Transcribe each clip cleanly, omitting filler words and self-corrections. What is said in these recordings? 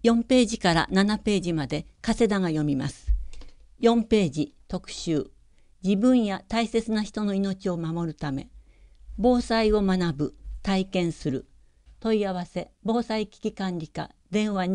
4ページから7ページまで加世田が読みます。4ページ特集、自分や大切な人の命を守るため、防災を学ぶ、体験する。問い合わせ、防災危機管理課、電話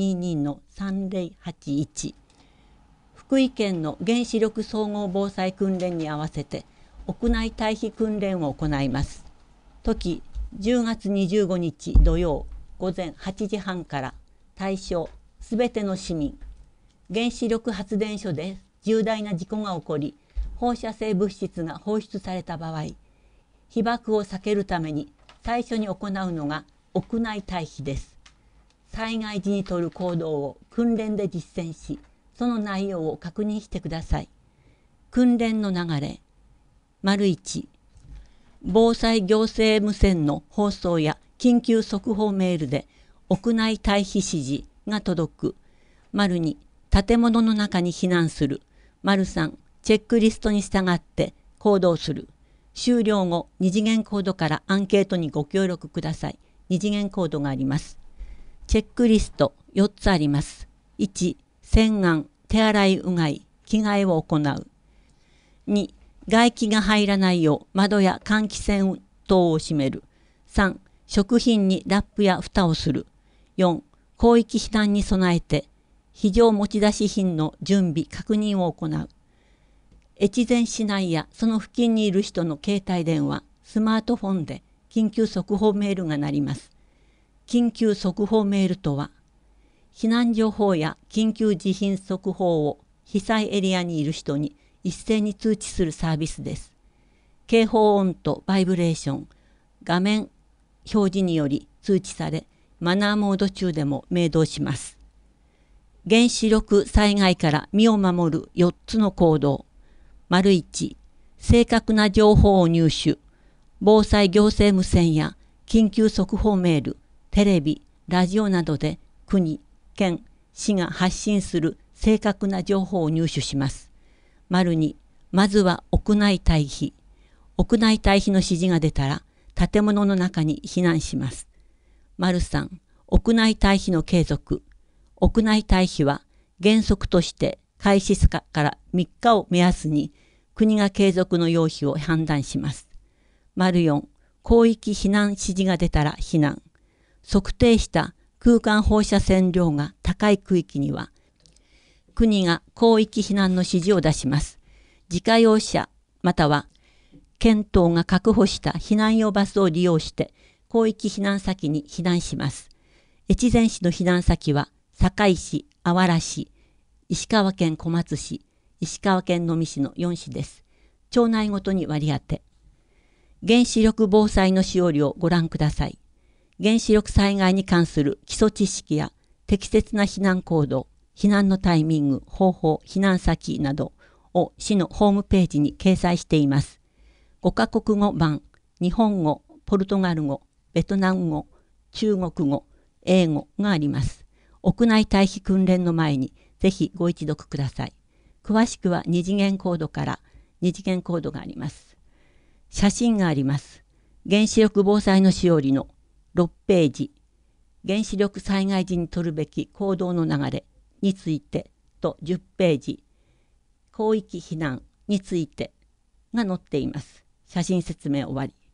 22-3081。福井県の原子力総合防災訓練に合わせて、屋内退避訓練を行います。時、10月25日土曜午前8時半から。対象、すべての市民。原子力発電所で重大な事故が起こり、放射性物質が放出された場合、被爆を避けるために最初に行うのが屋内退避です。災害時に取る行動を訓練で実践し、その内容を確認してください。訓練の流れ。1、防災行政無線の放送や緊急速報メールで屋内退避指示が届く。2、建物の中に避難する。3、チェックリストに従って行動する。終了後、二次元コードからアンケートにご協力ください。二次元コードがあります。チェックリスト4つあります。1、洗顔、手洗い、うがい、着替えを行う。2、外気が入らないよう窓や換気扇等を閉める。3、食品にラップや蓋をする。4、広域避難に備えて非常持ち出し品の準備確認を行う。越前市内やその付近にいる人の携帯電話、スマートフォンで緊急速報メールが鳴ります。緊急速報メールとは、避難情報や緊急地震速報を被災エリアにいる人に一斉に通知するサービスです。警報音とバイブレーション、画面表示により通知され、マナーモード中でも明導します。原子力災害から身を守る4つの行動。1、正確な情報を入手。防災行政無線や緊急速報メール、テレビ、ラジオなどで国、県、市が発信する正確な情報を入手します。2、まずは屋内退避。屋内退避の指示が出たら建物の中に避難します。3、屋内退避の継続。屋内退避は原則として開始から3日を目安に国が継続の要否を判断します。4、広域避難指示が出たら避難。測定した空間放射線量が高い区域には国が広域避難の指示を出します。自家用車または県等が確保した避難用バスを利用して広域避難先に避難します。越前市の避難先は堺市、あわら市、石川県小松市、石川県能美市の4市です。町内ごとに割り当て。原子力防災のしおりをご覧ください。原子力災害に関する基礎知識や適切な避難行動、避難のタイミング、方法、避難先などを市のホームページに掲載しています。5カ国語版、日本語、ポルトガル語、ベトナム語、中国語、英語があります。屋内退避訓練の前にぜひご一読ください。詳しくは二次元コードから二次元コードがあります。写真があります。原子力防災のしおりの6ページ、原子力災害時に取るべき行動の流れについてと10ページ、広域避難についてが載っています。写真説明終わり。